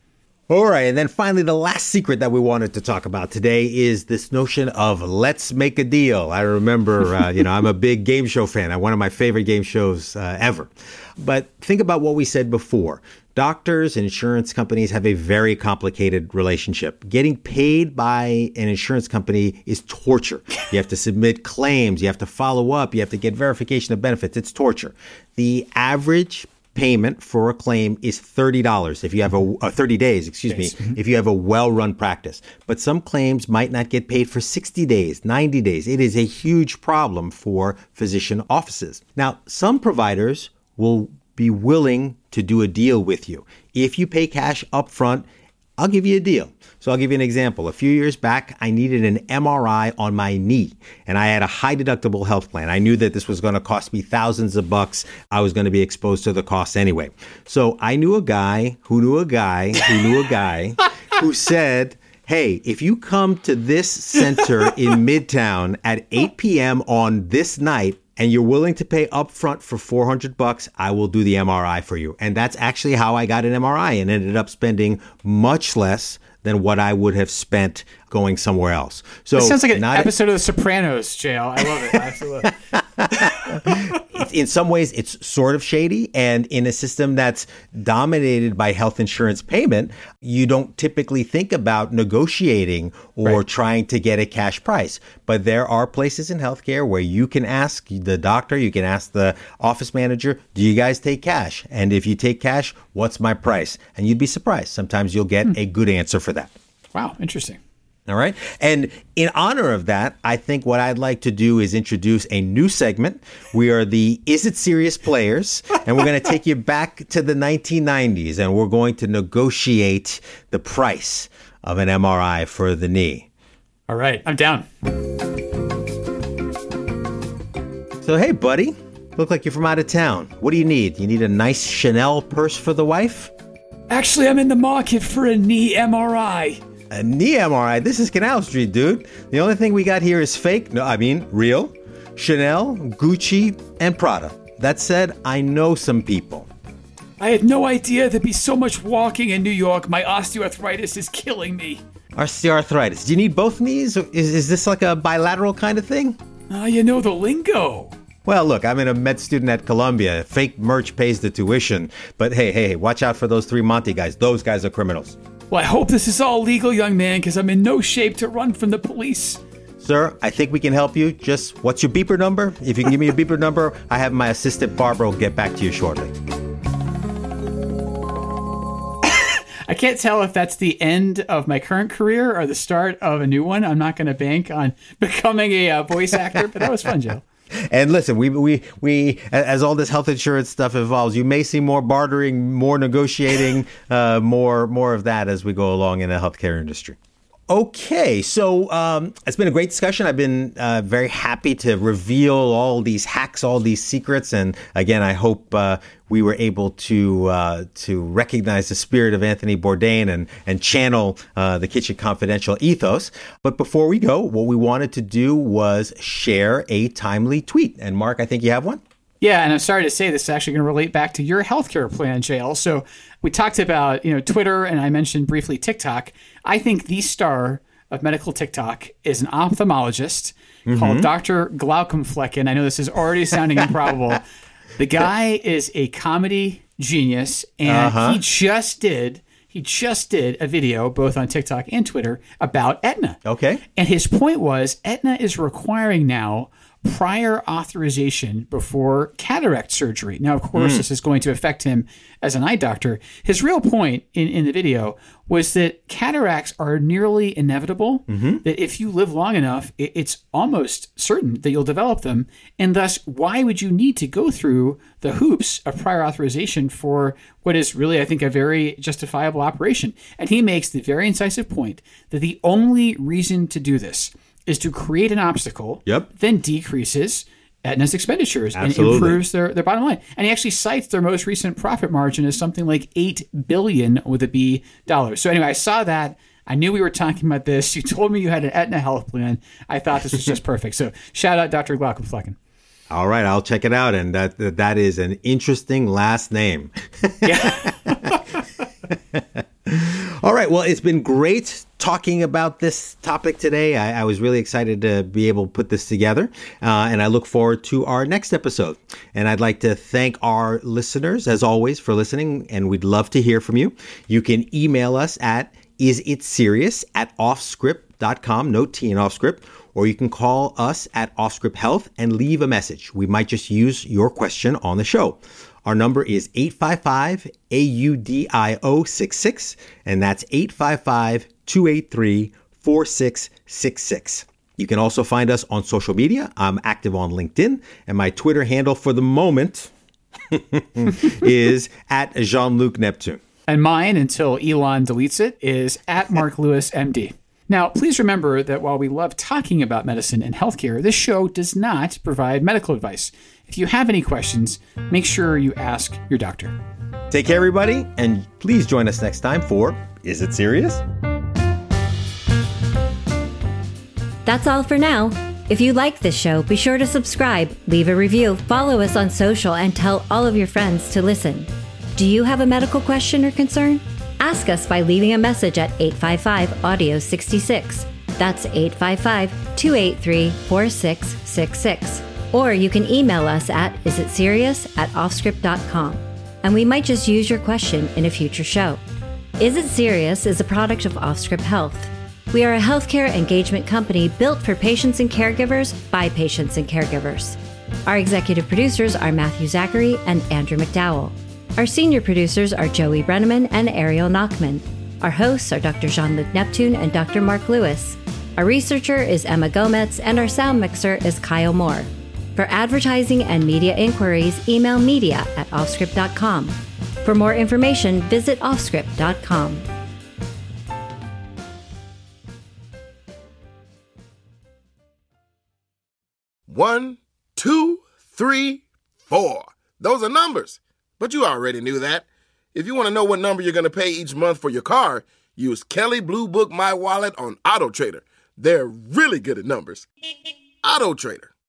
All right. And then finally, the last secret that we wanted to talk about today is this notion of let's make a deal. I remember, uh, you know, I'm a big game show fan. One of my favorite game shows uh, ever. But think about what we said before. Doctors and insurance companies have a very complicated relationship. Getting paid by an insurance company is torture. You have to submit claims. You have to follow up. You have to get verification of benefits. It's torture. The average payment for a claim is thirty dollars if you have a uh, thirty days, excuse days. me, mm-hmm. if you have a well-run practice. But some claims might not get paid for sixty days, ninety days. It is a huge problem for physician offices. Now, some providers will be willing to do a deal with you. If you pay cash up front, I'll give you a deal. So I'll give you an example. A few years back, I needed an M R I on my knee, and I had a high deductible health plan. I knew that this was going to cost me thousands of bucks. I was going to be exposed to the cost anyway. So I knew a guy who knew a guy who knew a guy who said, hey, if you come to this center in Midtown at eight p.m. on this night, and you're willing to pay upfront for four hundred bucks, I will do the M R I for you. And that's actually how I got an M R I and ended up spending much less than what I would have spent going somewhere else. So it sounds like an not episode a- of The Sopranos, J L. I love it. Absolutely. In some ways, it's sort of shady. And in a system that's dominated by health insurance payment, you don't typically think about negotiating or right. trying to get a cash price. But there are places in healthcare where you can ask the doctor, you can ask the office manager, do you guys take cash? And if you take cash, what's my price? And you'd be surprised. Sometimes you'll get hmm. a good answer for that. Wow, interesting. All right. And in honor of that, I think what I'd like to do is introduce a new segment. We are the Is It Serious Players, and we're going to take you back to the nineteen nineties, and we're going to negotiate the price of an M R I for the knee. All right. I'm down. So, hey, buddy, look like you're from out of town. What do you need? You need a nice Chanel purse for the wife? Actually, I'm in the market for a knee M R I. A knee M R I? This is Canal Street, dude. The only thing we got here is fake. No, I mean real. Chanel, Gucci, and Prada. That said, I know some people. I had no idea there'd be so much walking in New York. My osteoarthritis is killing me. Osteoarthritis. Do you need both knees? Is, is this like a bilateral kind of thing? Ah, uh, you know the lingo. Well, look, I'm in a med student at Columbia. Fake merch pays the tuition. But hey, hey, watch out for those three Monty guys. Those guys are criminals. Well, I hope this is all legal, young man, because I'm in no shape to run from the police. Sir, I think we can help you. Just, what's your beeper number? If you can give me your beeper number, I have my assistant Barbara will get back to you shortly. I can't tell if that's the end of my current career or the start of a new one. I'm not going to bank on becoming a uh, voice actor, but that was fun, Joe. And listen, we we we as all this health insurance stuff evolves, you may see more bartering, more negotiating, uh, more more of that as we go along in the healthcare industry. Okay, so um, it's been a great discussion. I've been uh, very happy to reveal all these hacks, all these secrets, and again, I hope uh, we were able to uh, to recognize the spirit of Anthony Bourdain and and channel uh, the Kitchen Confidential ethos. But before we go, what we wanted to do was share a timely tweet. And Mark, I think you have one. Yeah, and I'm sorry to say this is actually going to relate back to your healthcare plan, J L. So we talked about, you know, Twitter, and I mentioned briefly TikTok. I think the star of medical TikTok is an ophthalmologist mm-hmm. called Doctor Glaucomflecken. I know this is already sounding improbable. The guy is a comedy genius, and uh-huh. he just did he just did a video both on TikTok and Twitter about Aetna. Okay. And his point was Aetna is requiring now prior authorization before cataract surgery. Now, of course, mm. this is going to affect him as an eye doctor. His real point in, in the video was that cataracts are nearly inevitable, mm-hmm. that if you live long enough, it, it's almost certain that you'll develop them. And thus, why would you need to go through the hoops of prior authorization for what is really, I think, a very justifiable operation? And he makes the very incisive point that the only reason to do this is to create an obstacle, yep. then decreases Aetna's expenditures Absolutely. and improves their, their bottom line. And he actually cites their most recent profit margin as something like eight billion dollars with a B dollars. So anyway, I saw that. I knew we were talking about this. You told me you had an Aetna health plan. I thought this was just perfect. So shout out Doctor Glaucomflecken. All right, I'll check it out. And that that is an interesting last name. Yeah. All right. Well, it's been great talking about this topic today. I, I was really excited to be able to put this together, uh, and I look forward to our next episode. And I'd like to thank our listeners, as always, for listening, and we'd love to hear from you. You can email us at isitserious at offscript dot com, no T in Offscript, or you can call us at Offscript Health and leave a message. We might just use your question on the show. Our number is eight five five A U D I O six six, and that's eight five five, two eight three, four six six six. You can also find us on social media. I'm active on LinkedIn, and my Twitter handle for the moment is at Jean-Luc Neptune. And mine, until Elon deletes it, is at Mark Lewis, M D. Now, please remember that while we love talking about medicine and healthcare, this show does not provide medical advice. If you have any questions, make sure you ask your doctor. Take care, everybody, and please join us next time for Is It Serious? That's all for now. If you like this show, be sure to subscribe, leave a review, follow us on social, and tell all of your friends to listen. Do you have a medical question or concern? Ask us by leaving a message at eight five five, audio six six. That's eight five five, two eight three, four six six six. Or you can email us at isitserious at offscript dot com, and we might just use your question in a future show. Is It Serious is a product of Offscript Health. We are a healthcare engagement company built for patients and caregivers by patients and caregivers. Our executive producers are Matthew Zachary and Andrew McDowell. Our senior producers are Joey Brenneman and Ariel Nachman. Our hosts are Doctor Jean-Luc Neptune and Doctor Mark Lewis. Our researcher is Emma Gomez, and our sound mixer is Kyle Moore. For advertising and media inquiries, email media at offscript dot com. For more information, visit offscript dot com. One, two, three, four. Those are numbers. But you already knew that. If you want to know what number you're going to pay each month for your car, use Kelley Blue Book My Wallet on AutoTrader. They're really good at numbers. AutoTrader.